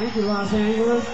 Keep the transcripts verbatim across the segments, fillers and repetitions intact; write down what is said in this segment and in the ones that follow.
Thank you, Los Angeles.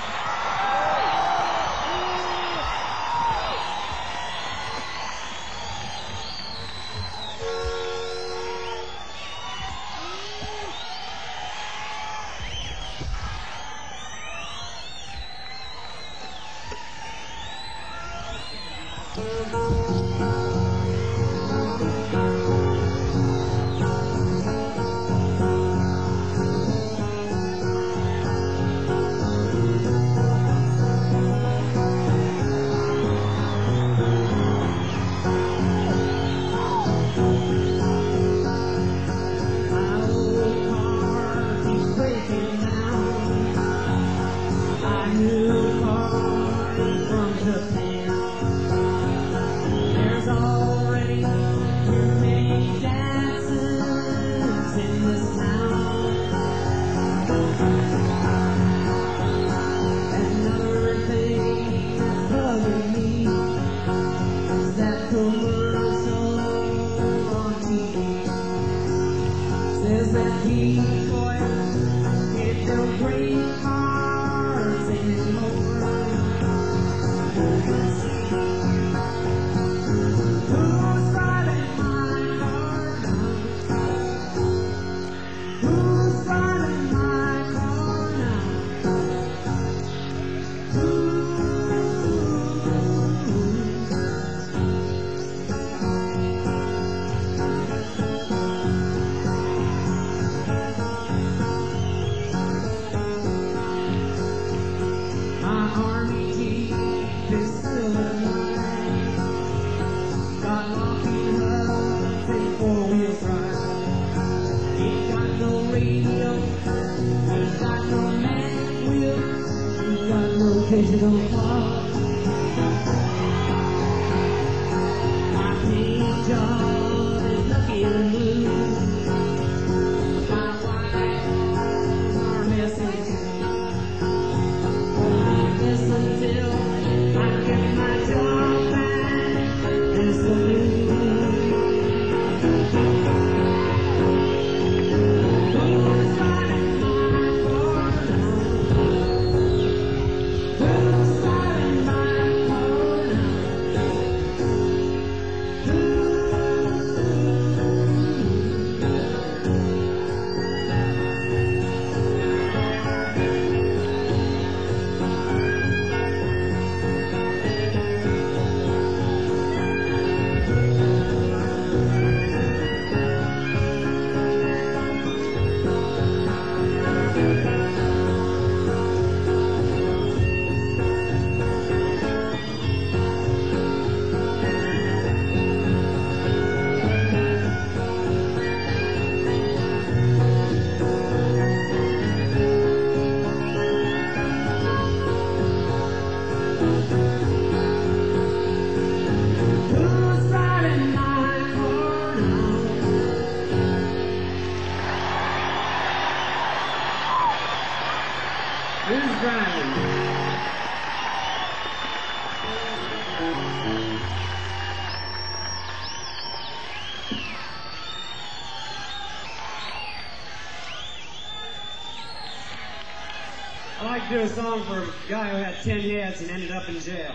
I like to do a song for a guy who had ten hits and ended up in jail.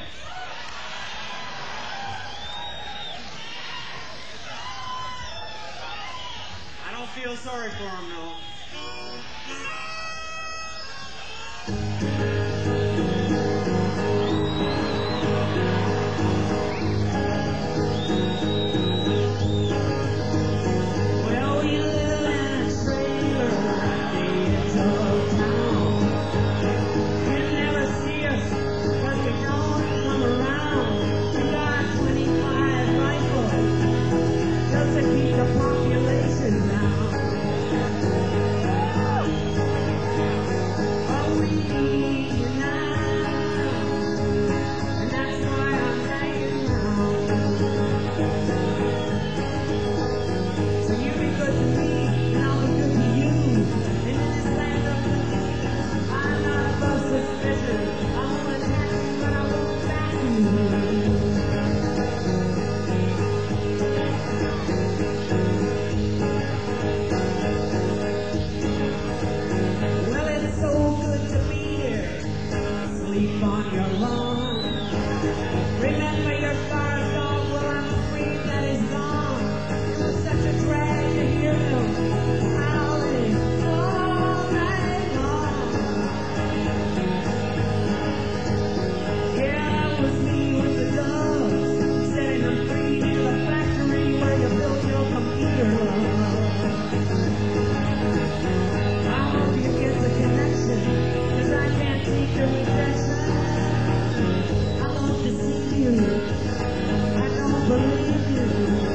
I don't feel sorry for him, though. Just to keep the population down. send me your stars, dog. Well, I'm afraid that he's gone. It was such a drag to hear him howling all night long. Yeah, that was me with the doves, setting them free to the factory where you build your computer, love. I hope you get the connection, 'cause I can't take the rejection. I love to see you, I don't believe you.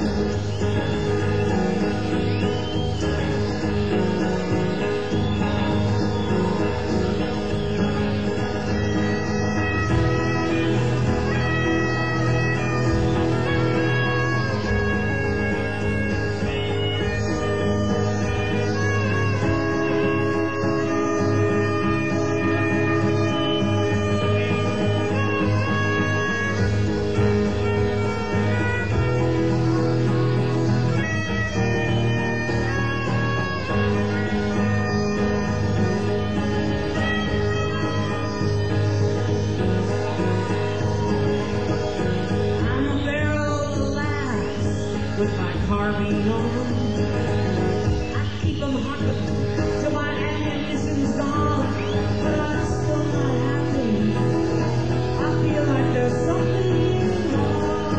I'm a barrel of laughs with my carbine on. I keep 'em hot till my ammunition's gone, but I'm still not happy. I feel like there's something wrong.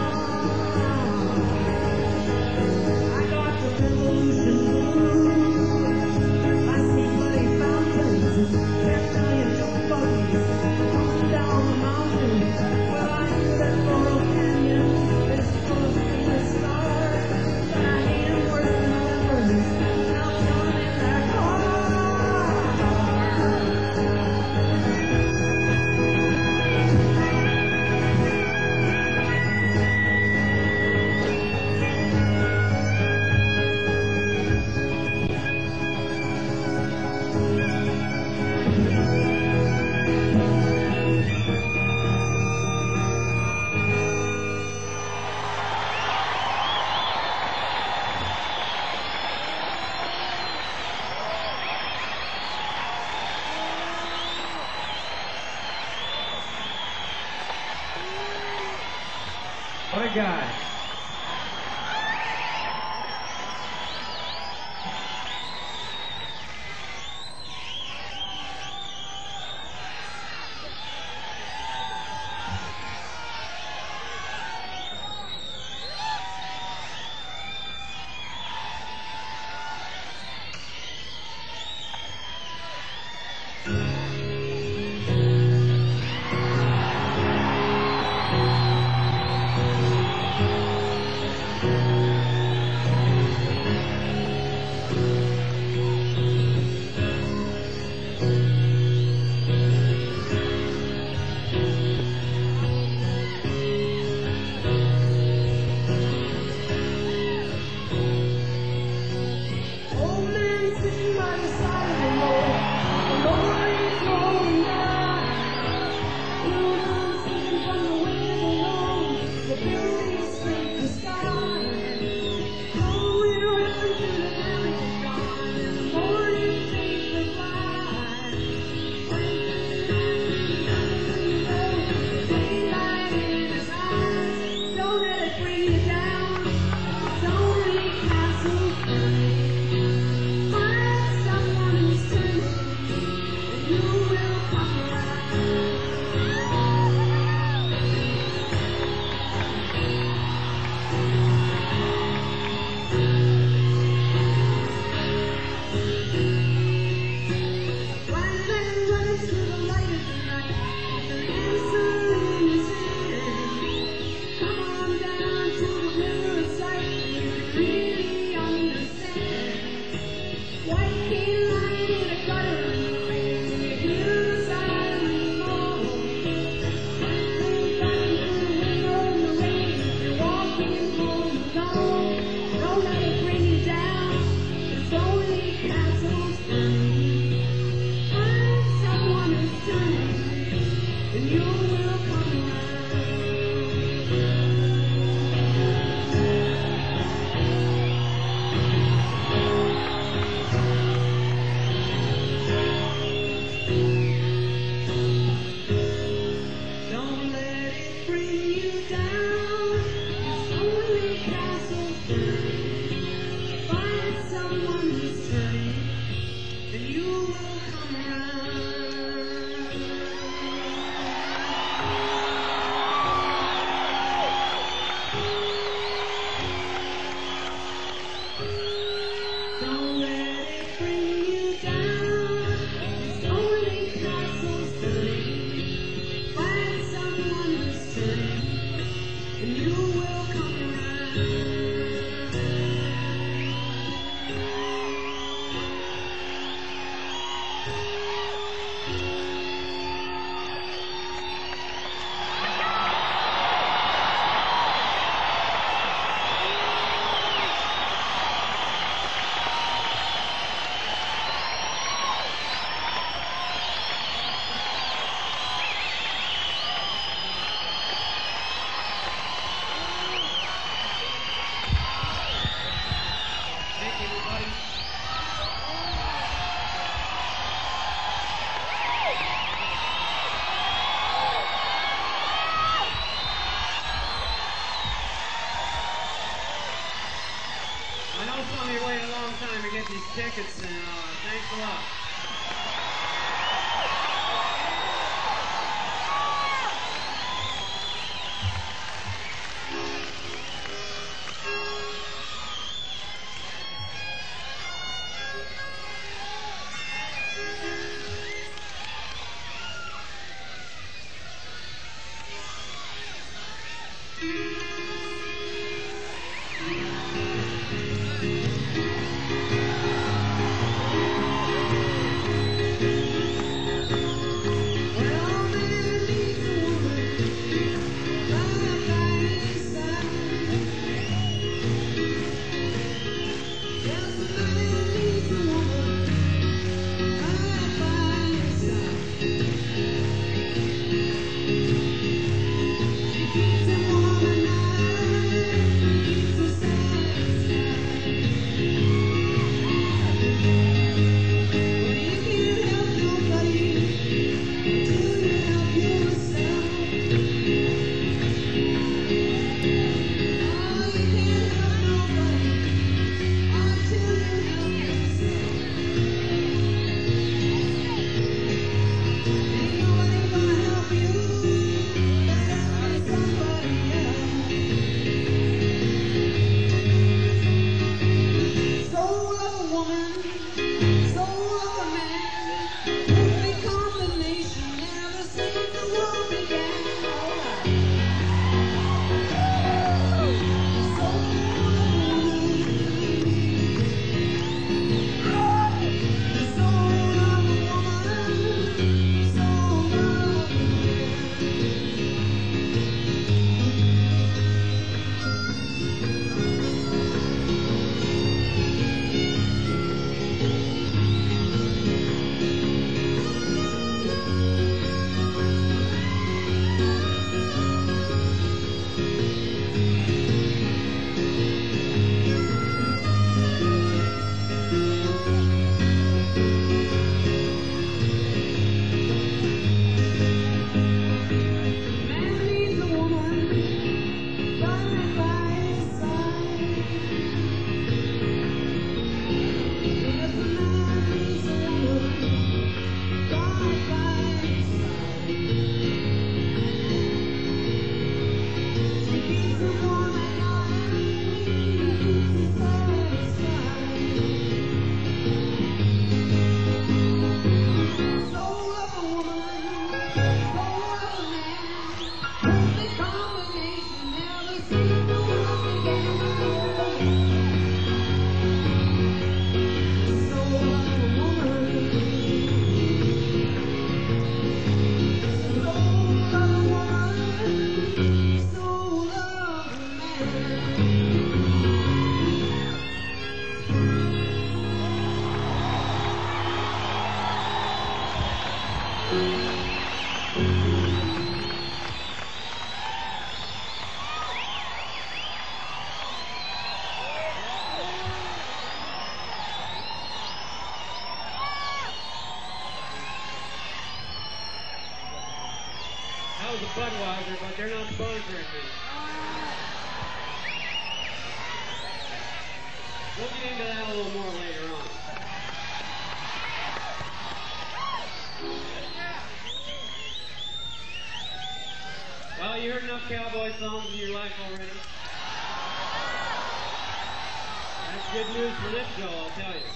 I got the revolution blues. I see bloody fountains and ten million buggies coming down the mountain. Well, I knew that Laurel Canyon is full of famous stars, but I hate 'em worse than lepers. Now come in that car. What a guy. get these tickets, and uh, thanks a lot. That was a Budweiser, but they're not sponsoring me. We'll get into that a little more later on. Well, you heard enough cowboy songs in your life already. That's good news for this show, I'll tell you.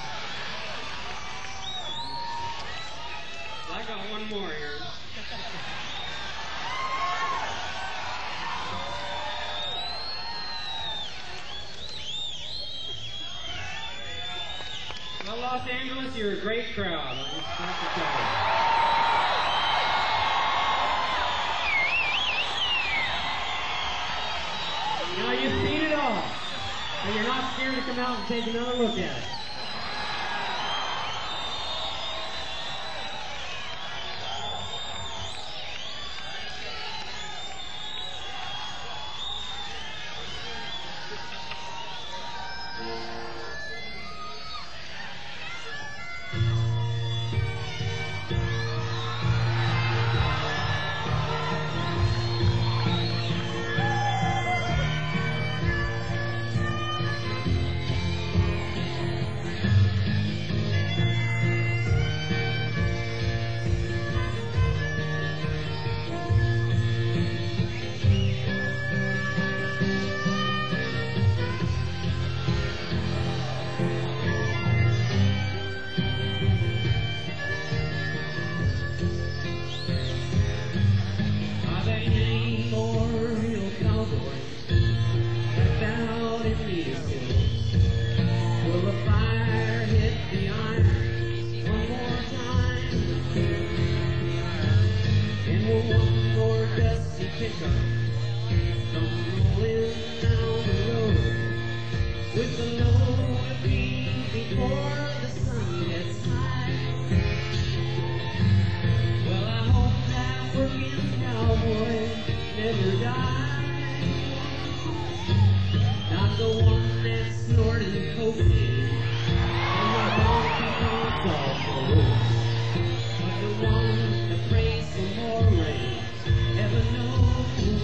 I got one more here. Well, Los Angeles, you're a great crowd. I just have to tell you. Now you've seen it all, and you're not scared to come out and take another look at it. never die. Not the one that's snorting cocaine and the honky tonks all full, but the one that prays for more rain. Heaven knows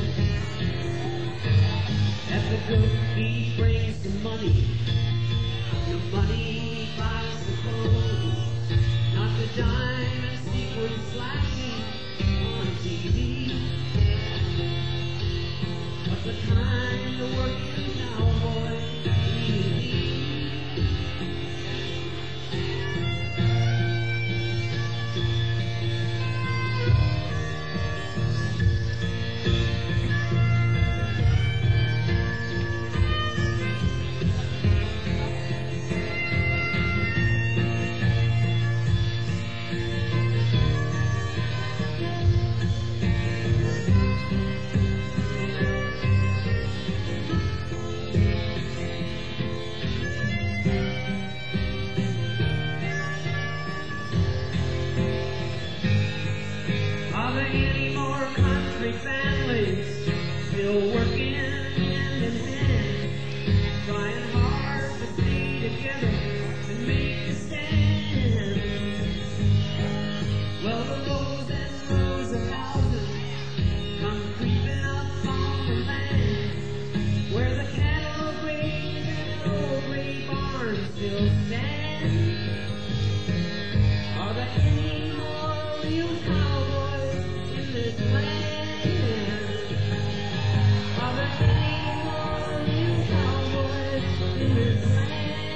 that the good deed brings the money. The money buys the clothes, not the diamond sequins flashing on T V, but the kind of working cowboy need. Are there any more country families still working hand in hand, trying hard to stay together and make a stand? Well, the rows and rows of houses come creeping up on the land, where the cattle graze and the old gray barns still stand. Are there any more real cowboys in this land? Are there any more real cowboys in this land?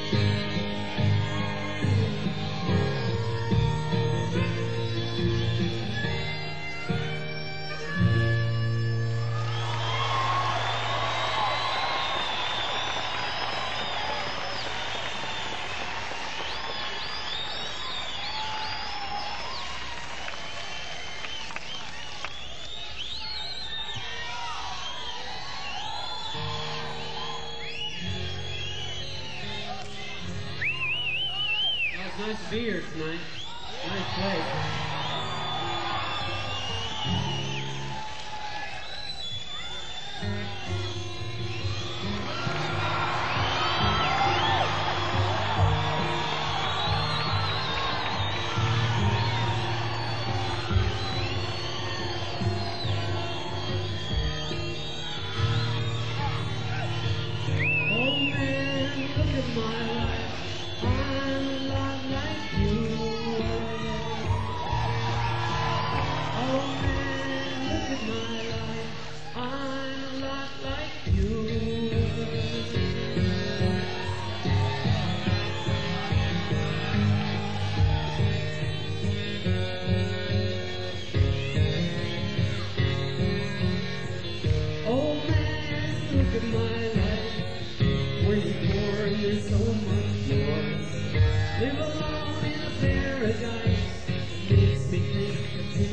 Well, it's nice to be here tonight. Nice place. Oh man, look at my life. I'm a lot like you. Oh man, look at my life. I'm a lot like you. Oh man, look at my life. Where you pour, there's so much more. Live alone in a paradise makes me think of you.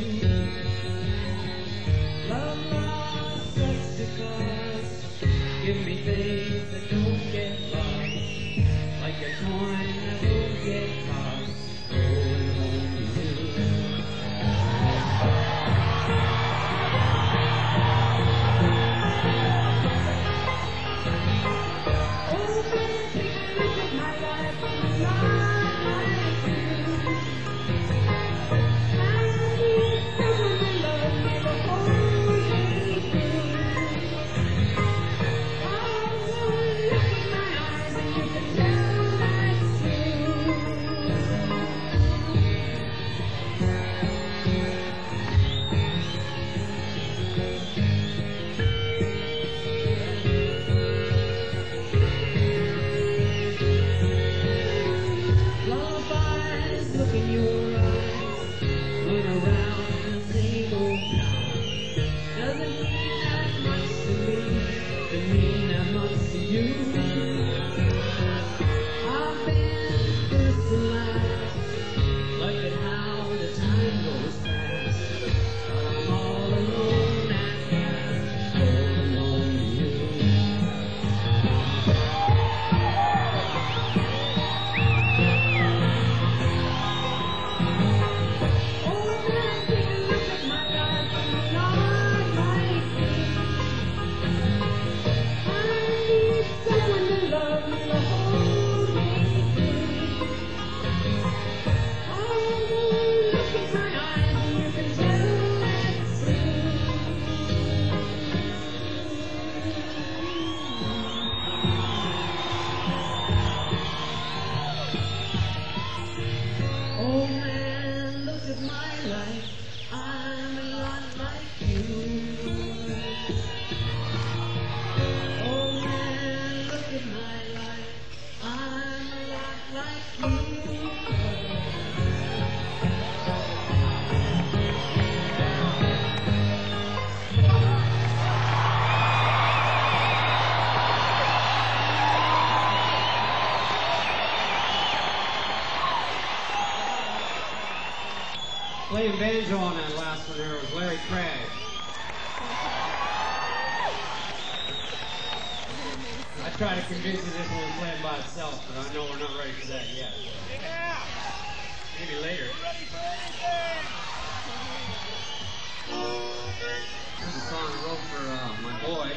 Love lost such a cause. Give me things that don't get lost, like a coin that won't get tossed. Going home to you. Oh man, take a look at my life. I'm a lot like you. I need someone to love me the whole way through. I want playing banjo on that last one there was Larry Craig. I tried to convince you this one was playing by itself, but I know we're not ready for that yet. Yeah. Maybe later. Ready for anything. Here's a song I wrote for uh, my boy.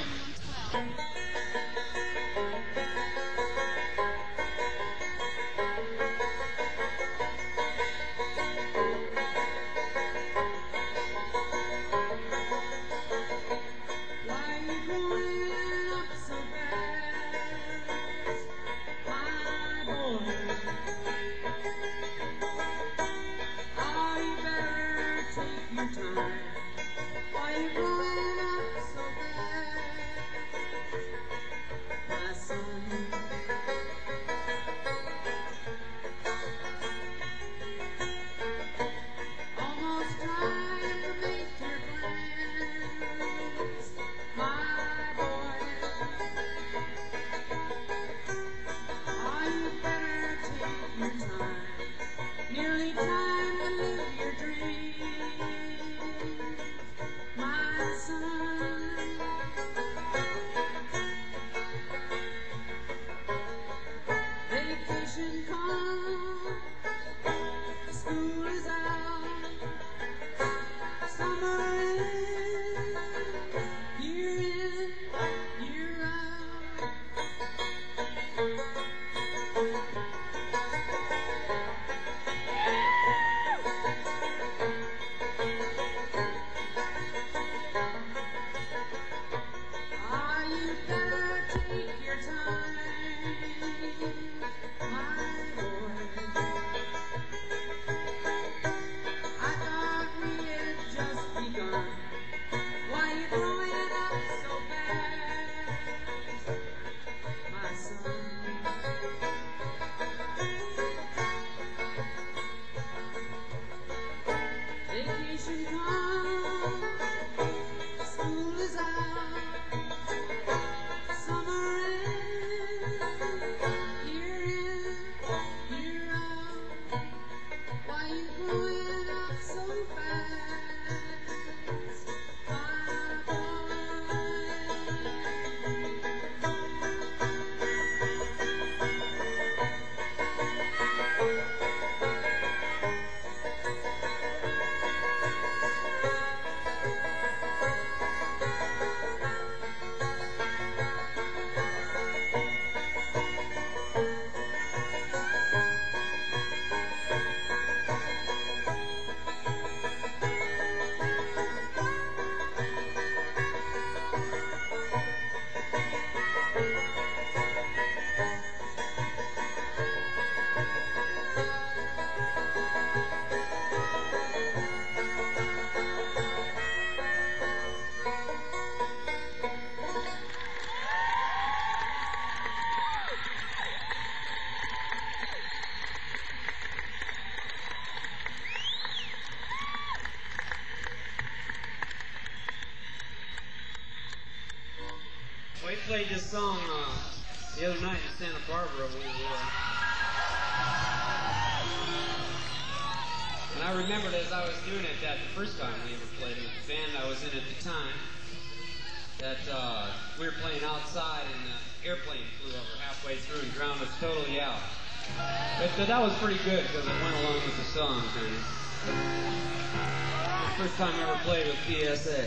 We played this song uh, the other night in Santa Barbara. We were, and I remembered as I was doing it that the first time we ever played it, the band I was in at the time, that uh, we were playing outside and the airplane flew over halfway through and drowned us totally out. But, but that was pretty good because it went along with the song. Kind of. First time I ever played with P S A.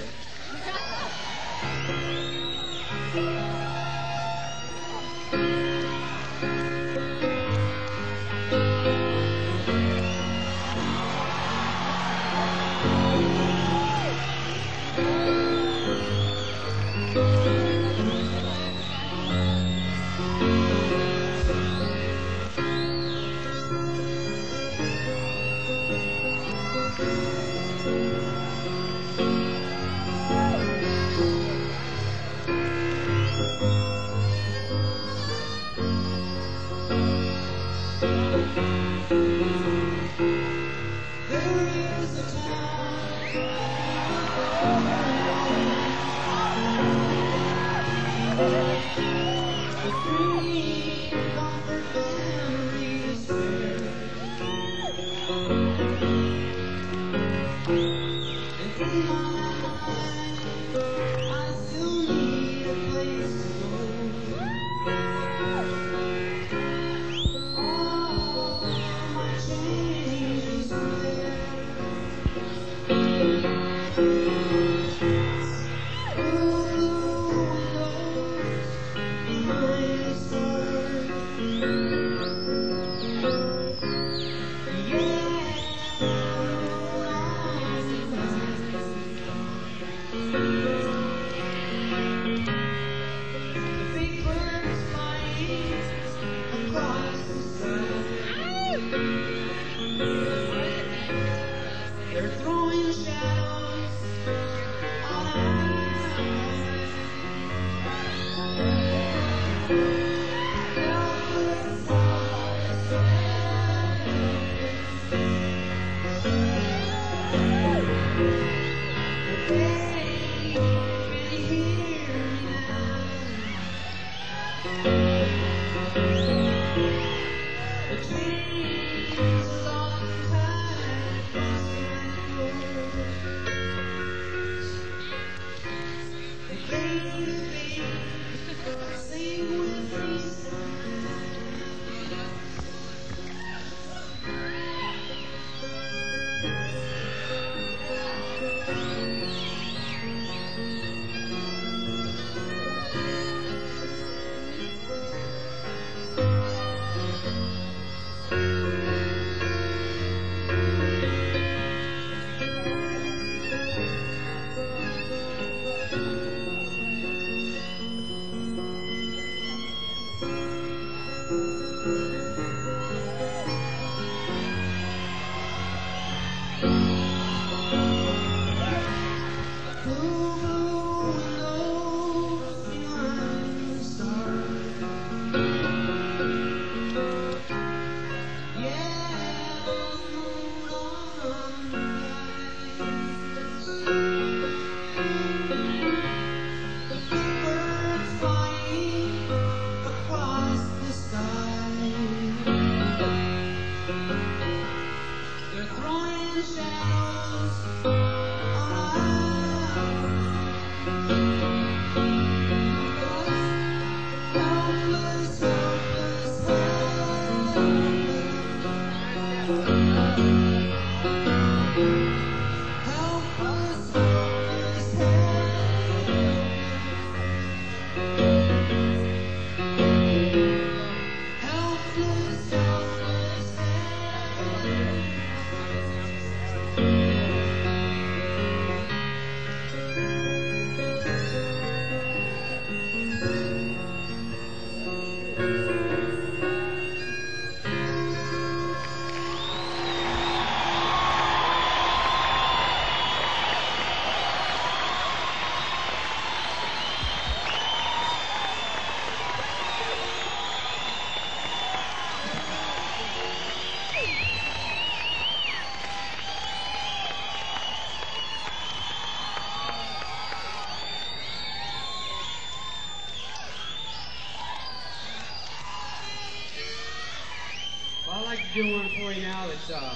Do one for you now that uh,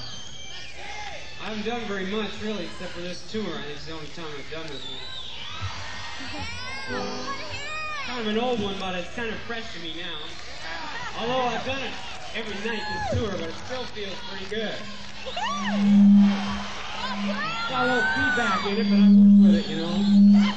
I haven't done very much really except for this tour. I think it's the only time I've done this one. Kind of an old one, but it's kind of fresh to me now. Although I've done it every night this tour, but it still feels pretty good. Got a little feedback in it, but I work with it, you know.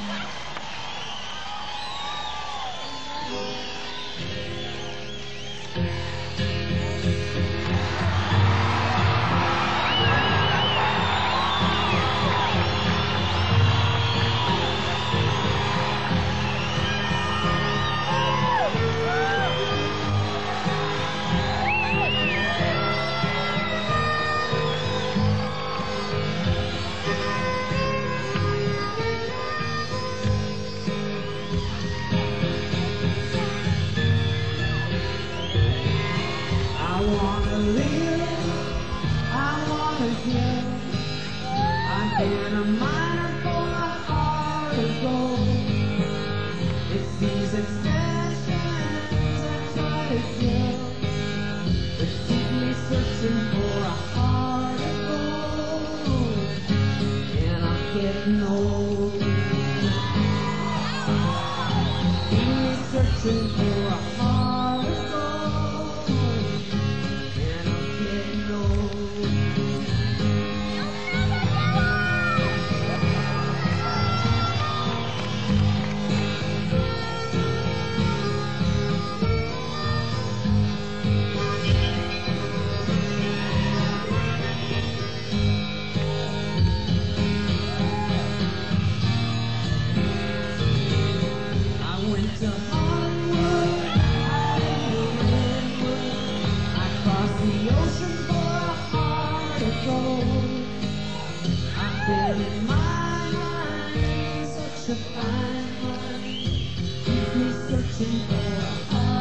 Such a fine one, keep me searching for a heart.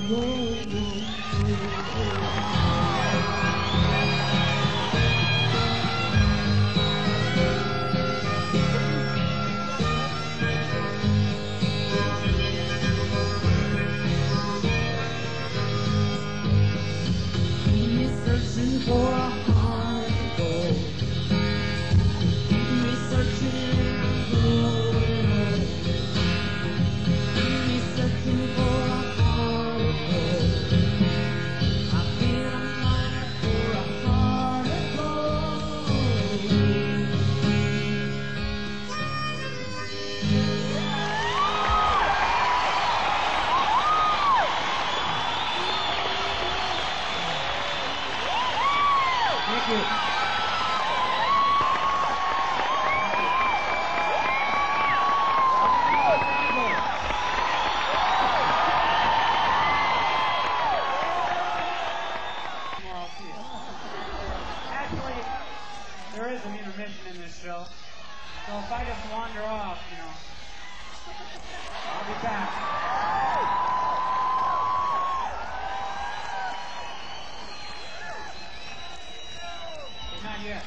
Searching for a heart of gold. Keep me searching and growing. Keep me searching for a heart of gold. I've been a miner for a heart of gold. Thank you. Actually, there is an intermission in this show. So if I just wander off, you know, I'll be back. But not yet.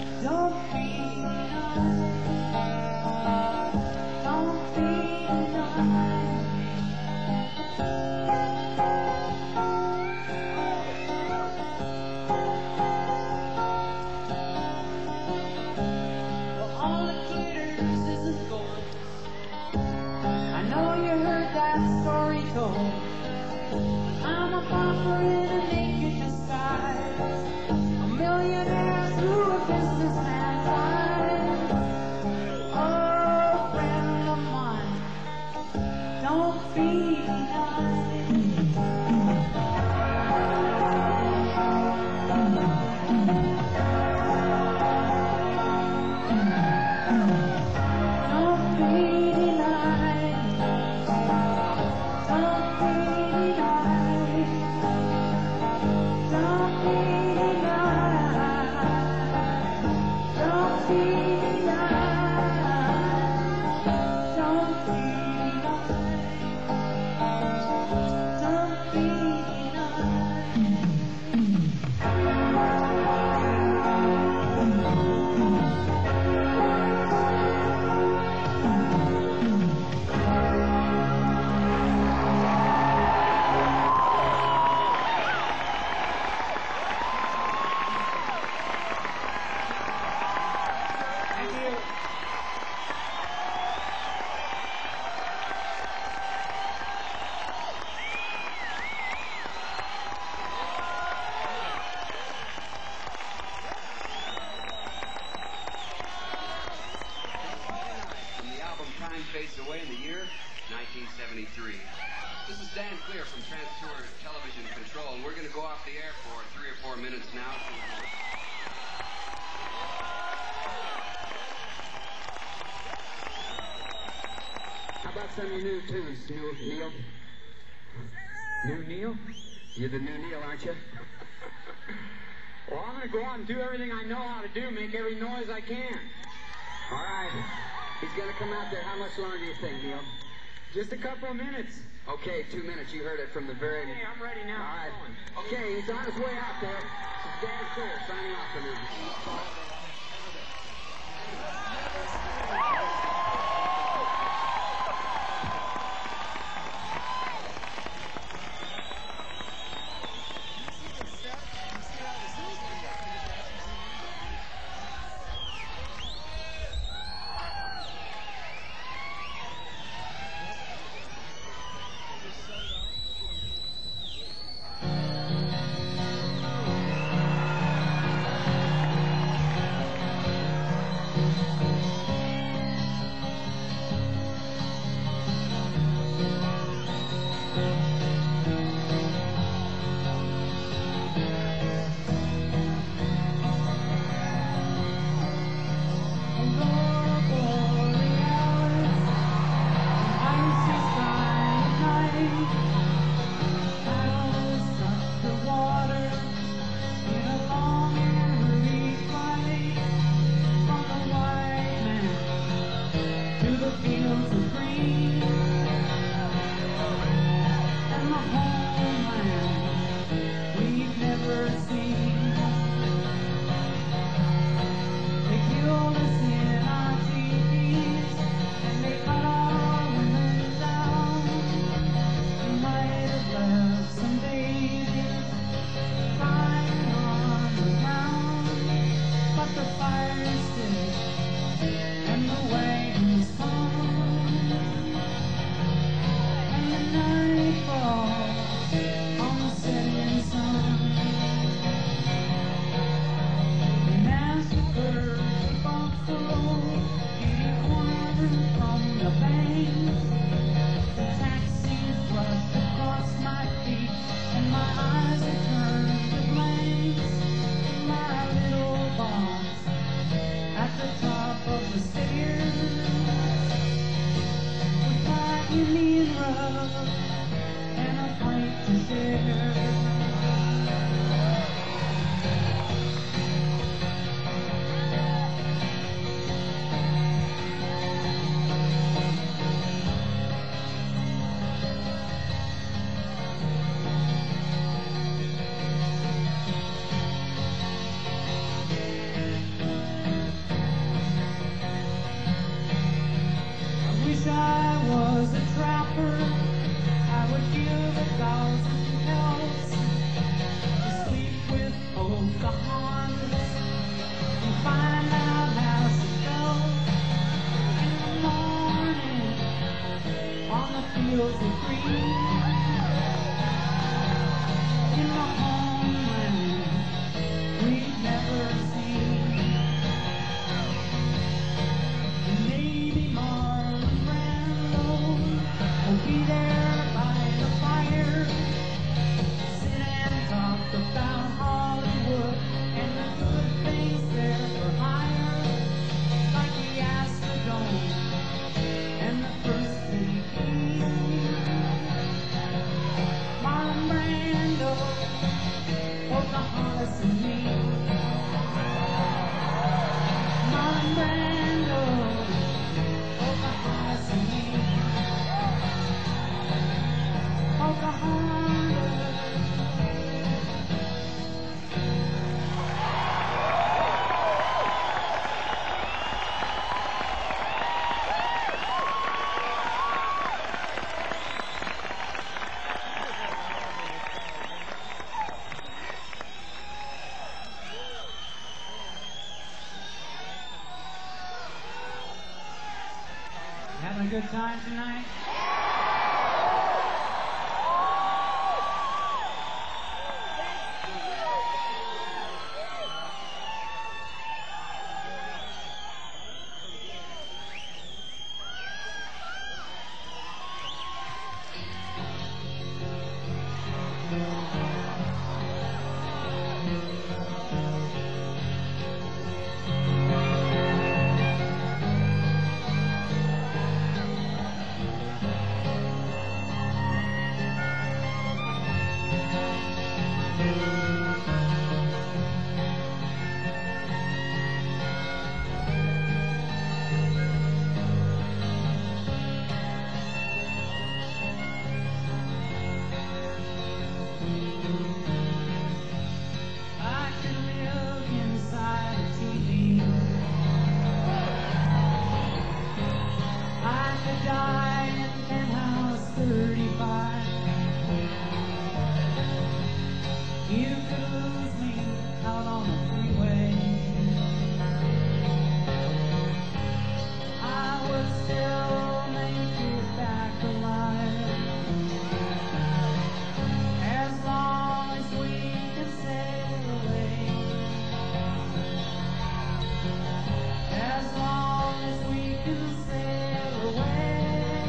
Don't be that story told. I'm a pauper in a naked disguise, a millionaire through a businessman's eyes. Oh, friend of mine, don't be denied. Fades away in the year nineteen seventy-three. This is Dan Clear from Transtour Television Control, and we're going to go off the air for three or four minutes now. How about some of your new tunes, new Neil? New Neil? You're the new Neil, aren't you? Well, I'm going to go out and do everything I know how to do, make every noise I can. All right. He's going to come out there. How much longer do you think, Neil? Just a couple of minutes. Okay, two minutes. You heard it from the very... Okay, I'm ready now. All right. Okay, he's on his way out there. This is Dan Clear signing off from you. On the fields of green, in the homeland we've never seen. And maybe Marlon Brando will be there by the fire, sit and talk about Hollywood and the good things there for hire, like the Astrodome and the first T V. Marlon Brando, Pocahontas and me. Marlon Brando, Pocahontas and me. Pocahontas. Having a good time tonight? I could live inside a T V. I could die in penthouse thirty-five. You could lose me out on the freeway. I would still make it back alive, as long as we can sail away. As long as we can sail away.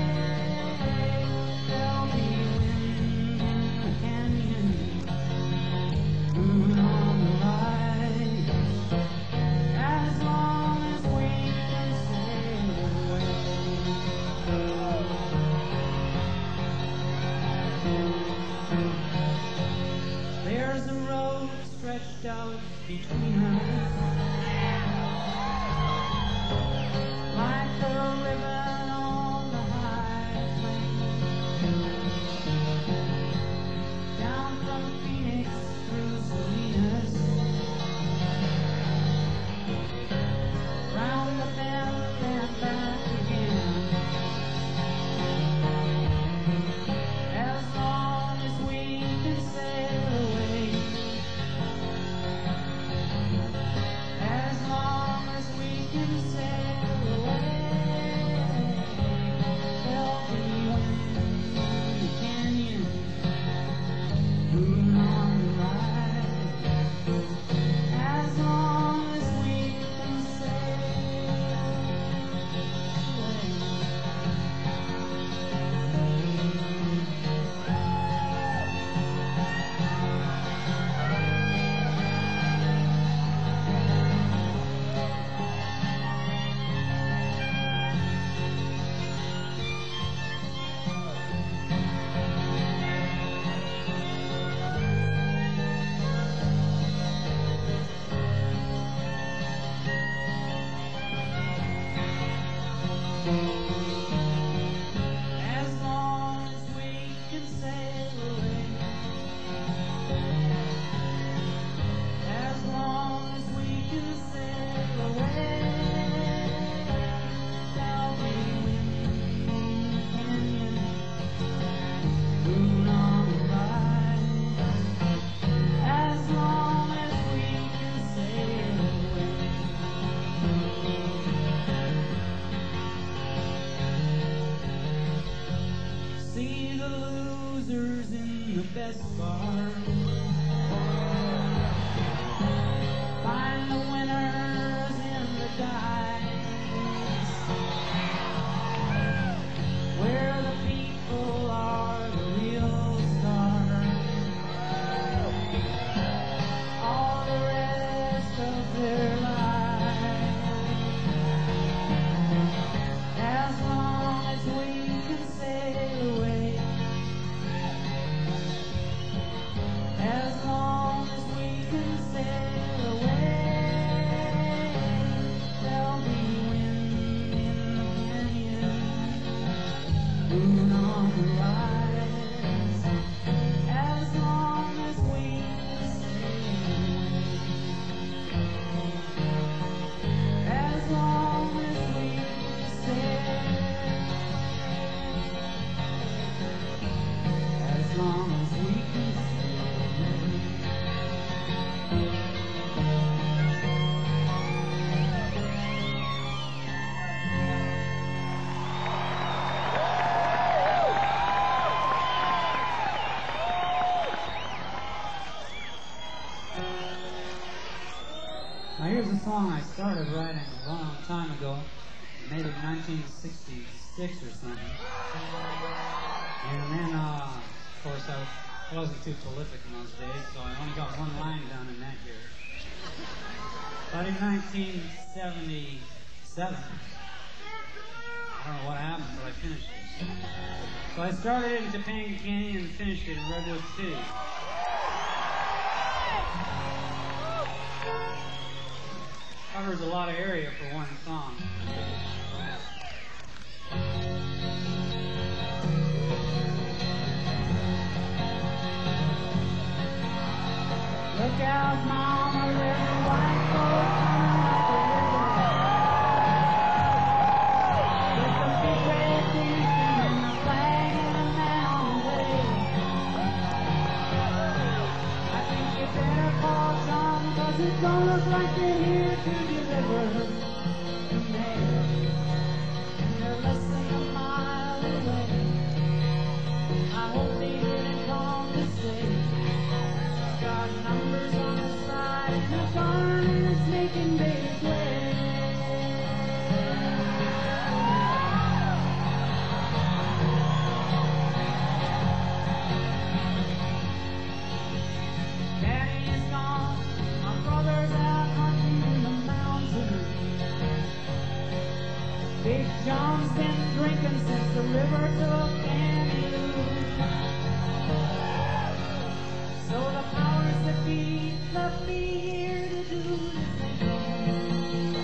the losers in the best bar. Find the winners in the dice, where the people are the real stars. All the rest of their lives, as long as we can sail away, as long as we can sail away, there'll be wind in the canyon, moon on the rise, as long as we can sail away, as long as we can sail, as long as we can sail. Now here's a song I started writing a long time ago, maybe nineteen sixty-six or something. And then, uh, of course, I wasn't too prolific in those days, so I only got one line done in that year. But in nineteen seventy-seven, I don't know what happened, but I finished it. So I started it in Topanga Canyon and finished it in Redwood City. Covers a lot of area for one song. Look out, Mama, there's a white boat coming up the river, with the big red beacon and the flag and a man on the way. I think you better call John, 'cause it don't look like they're here to deliver the mail, and they're less than a mile away. I hope they didn't come to say got numbers on the side and a gun that's making baby play. Daddy is gone, my brother's out hunting in the mountains. Big John's been drinking since the river took Annie Lou. So the powers that be left me here to do the thing.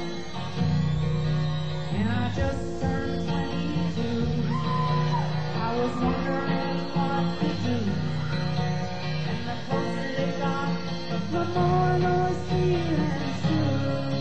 And I just turned twenty-two. I was wondering what to do. And the closer they got, the more those feelings grew.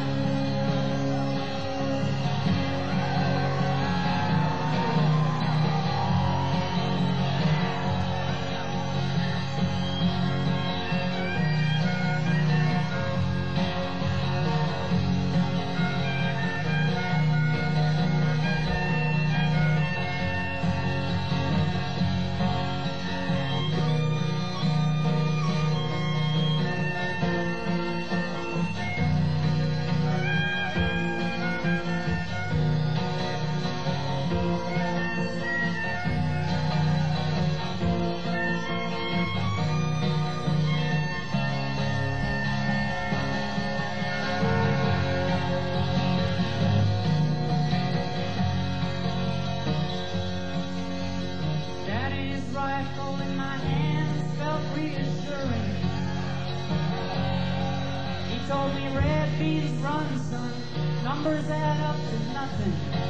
Told me red beans run, son, numbers add up to nothing.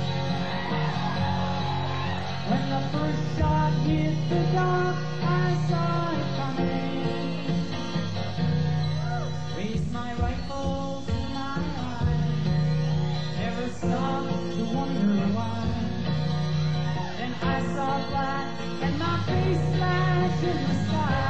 When the first shot hit the dark, I saw it coming. Raised my rifle to my eye, never stopped to wonder why. Then I saw black and my face flashed in the sky.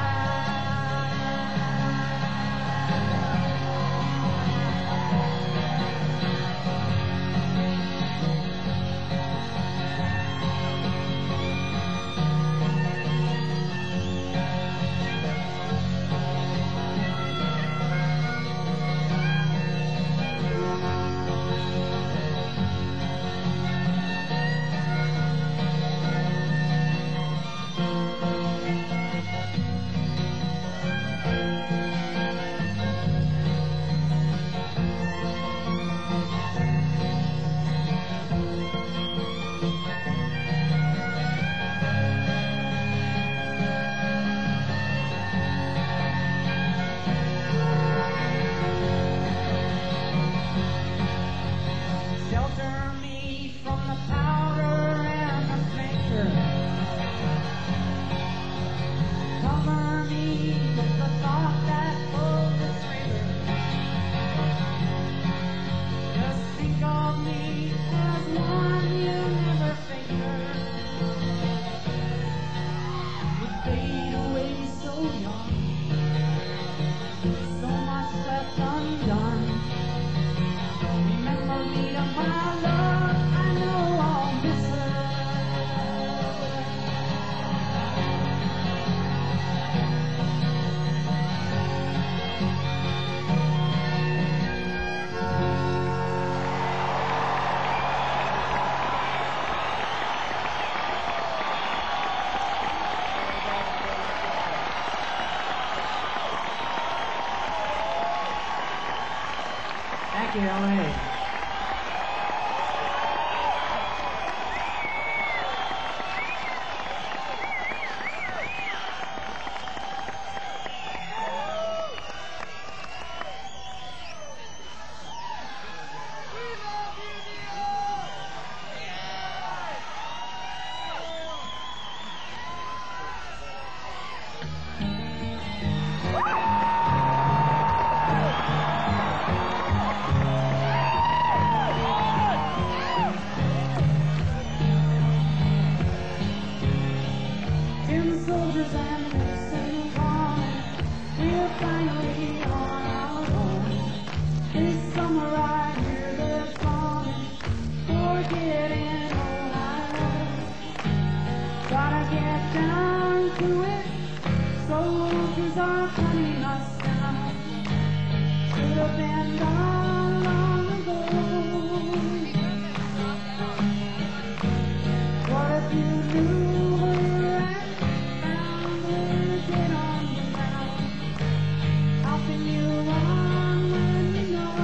K L A. Ten soldiers and a single woman, we're finally on our own. This summer right here this morning, forgetting Ohio. Gotta get down to it, soldiers are hunting us down. Should have been gone long ago. What if you knew her and found her dead on the ground? How can you run when you know?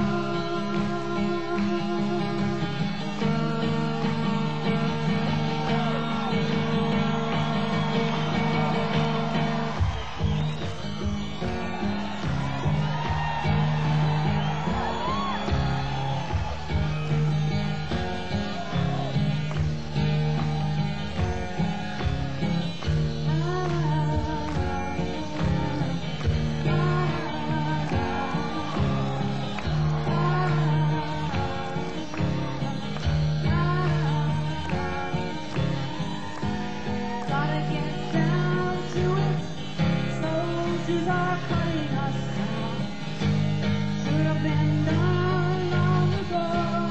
Gotta get down to it. Soldiers are cutting us down. Should have been done long ago.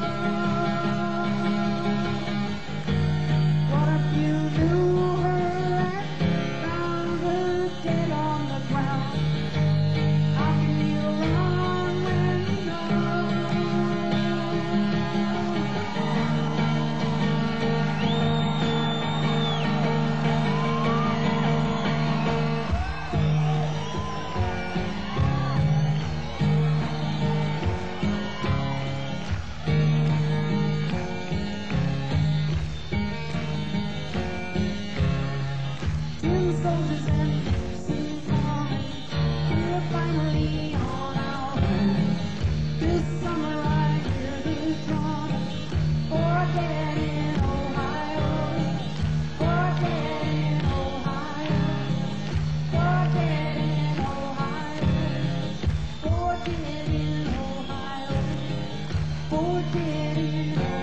What if you knew her and found her dead on the ground? How can you run when you know? Ten soldiers and six women, we're finally on our own. This summer right here this morning, forget in Ohio, forget in Ohio, forget in Ohio, forget in Ohio, forget in Ohio.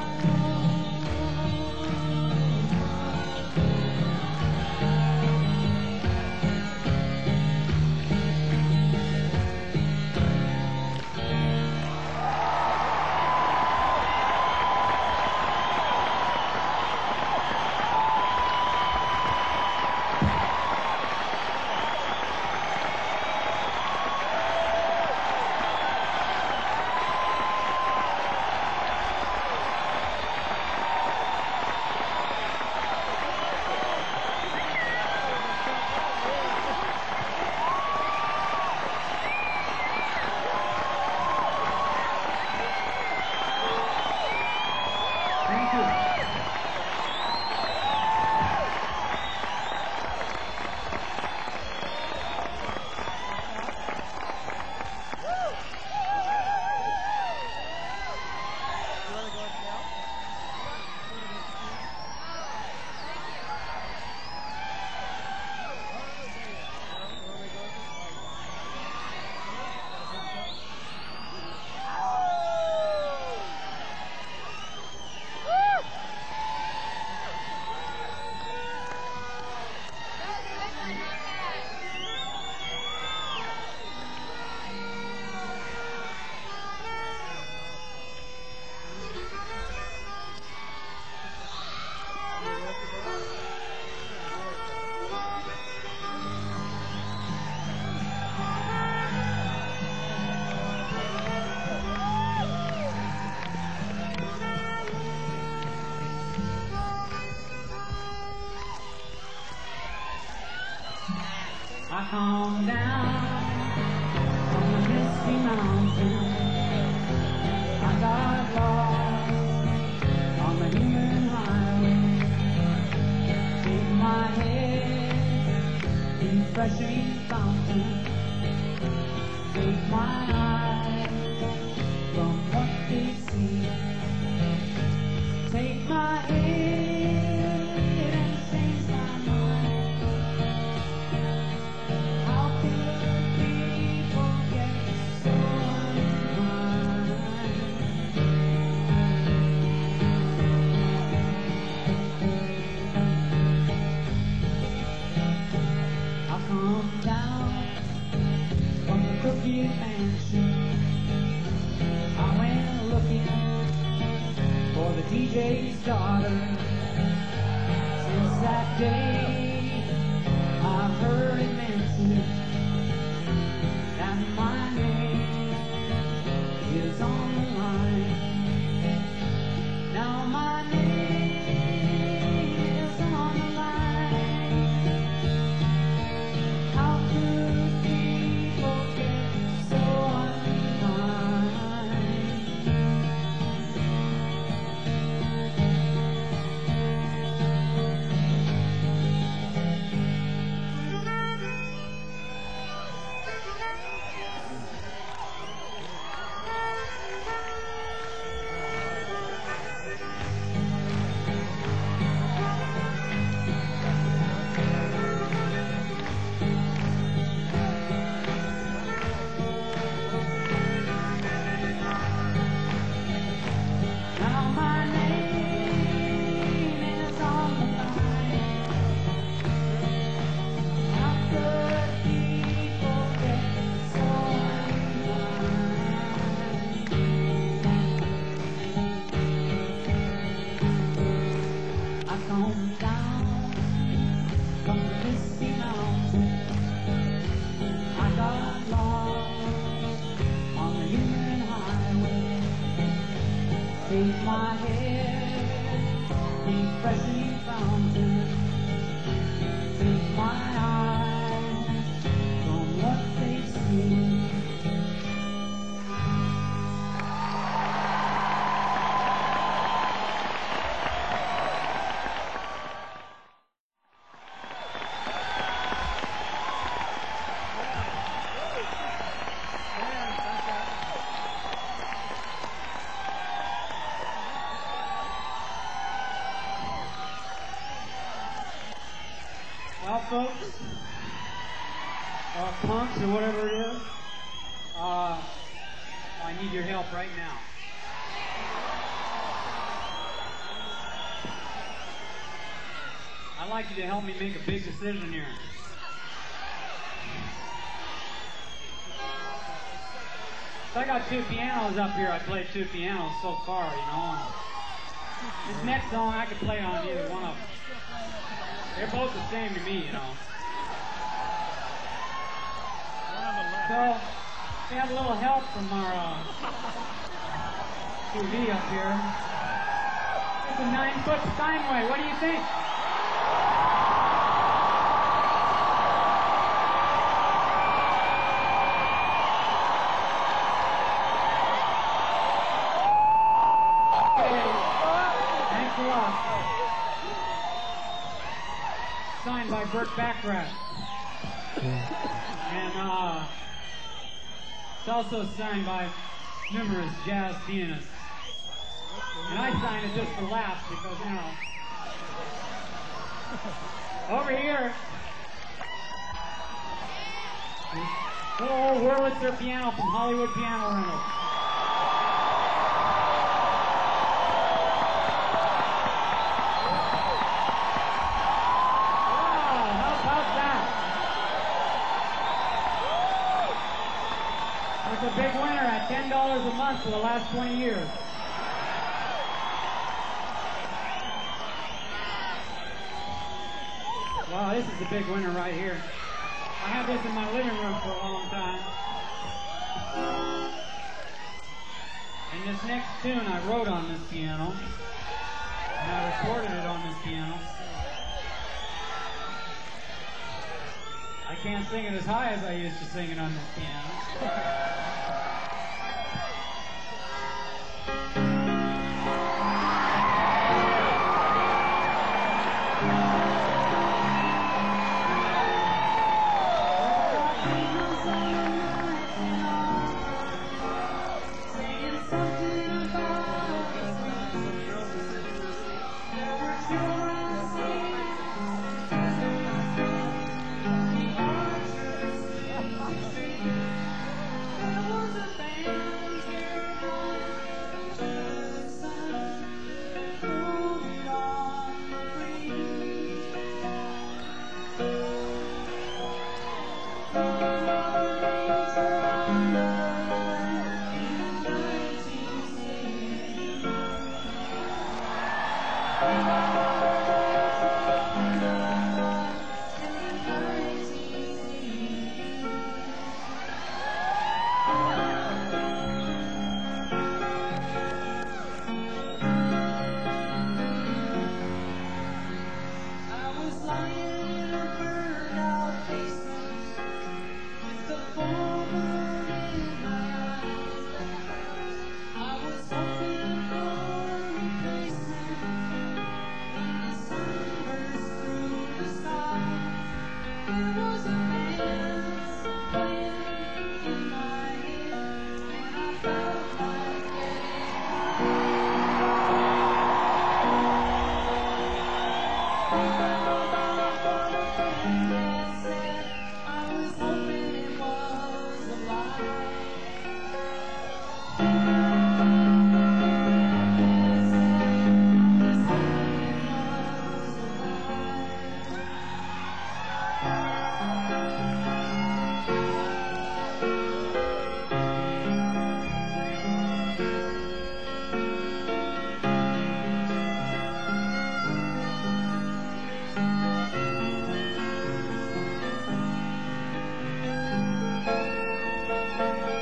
Thank you. I come down from the misty mountain got lost on the human highway. Take my head, refreshing fountain. Take my eyes from what they see. Take my head and change my mind. How could people get so unkind? I'll come down from the crooked mansion. I went looking for the D J's daughter. Since that day, I've heard a message that my name is on the line. Now my name is on the line. How could people get so unkind? Now my name is on the line. How could people get so unkind? I come down from the misty mountain. I got lost on the human highway. Take my head, refreshing fountain. Take my eyes from what they see. Well, folks, or punks or whatever it is, uh, I need your help right now. I'd like you to help me make a big decision here. So I got two pianos up here. I played two pianos so far, you know. And this next song I could play on either one of them. They're both the same to me, you know. So, we have a little help from our uh, T V up here. It's a nine-foot Steinway. What do you think? Okay. Thanks a lot. Signed by Burt Bacharach. And uh, it's also signed by numerous jazz pianists. And I signed it just for laughs because, you know. Over here, little old Wurlitzer piano from Hollywood Piano Rental. A big winner at ten dollars a month for the last twenty years. Wow, this is a big winner right here. I had this in my living room for a long time. And this next tune I wrote on this piano. And I recorded it on this piano. I can't sing it as high as I used to sing it on this piano. Thank you.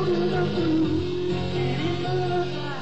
to the blue, and it looks like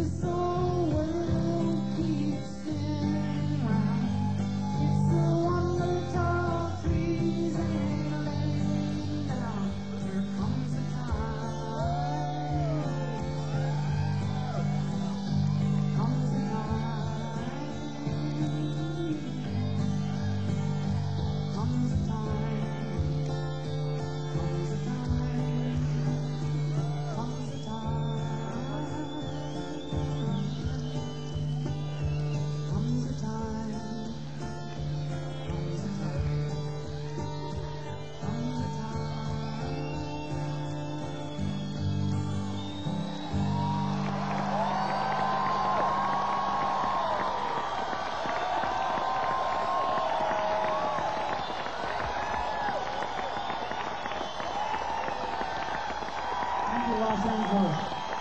Los Angeles.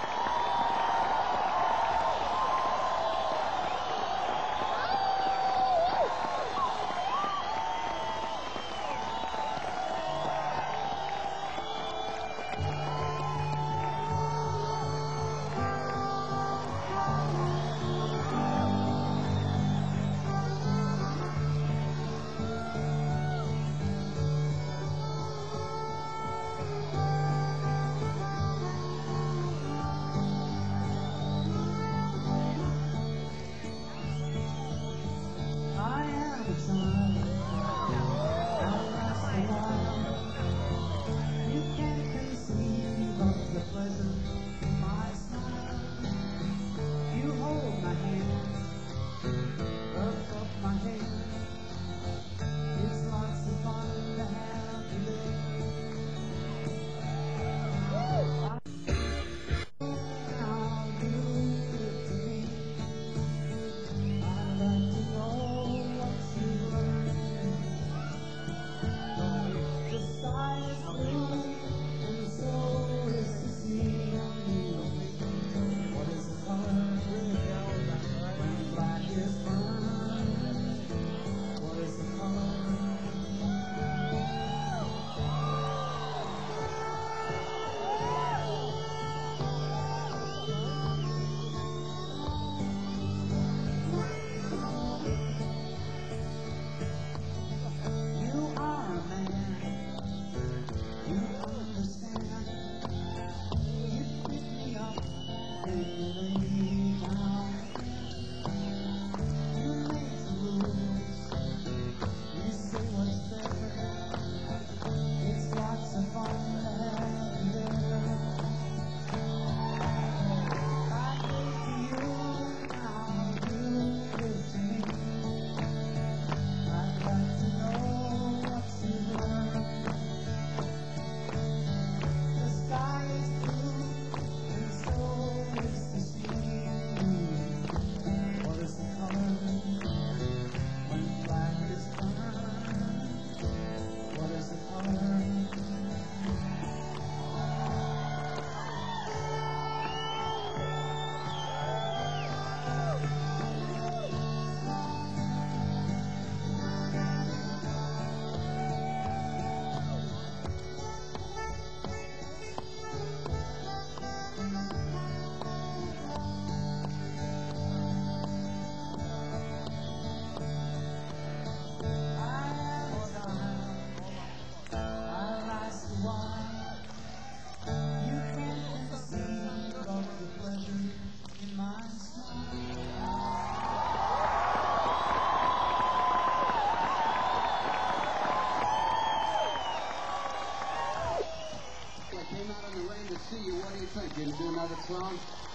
Can you do another song?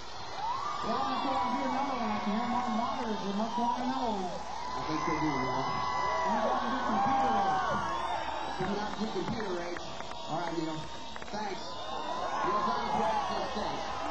Well, I thought I'd do another one. I can hear my monitors. They must want another one. I think they do, man. I'm going to do computer rage. You're not do computer rage. All right, Neil. Thanks. Neil Diamond, State.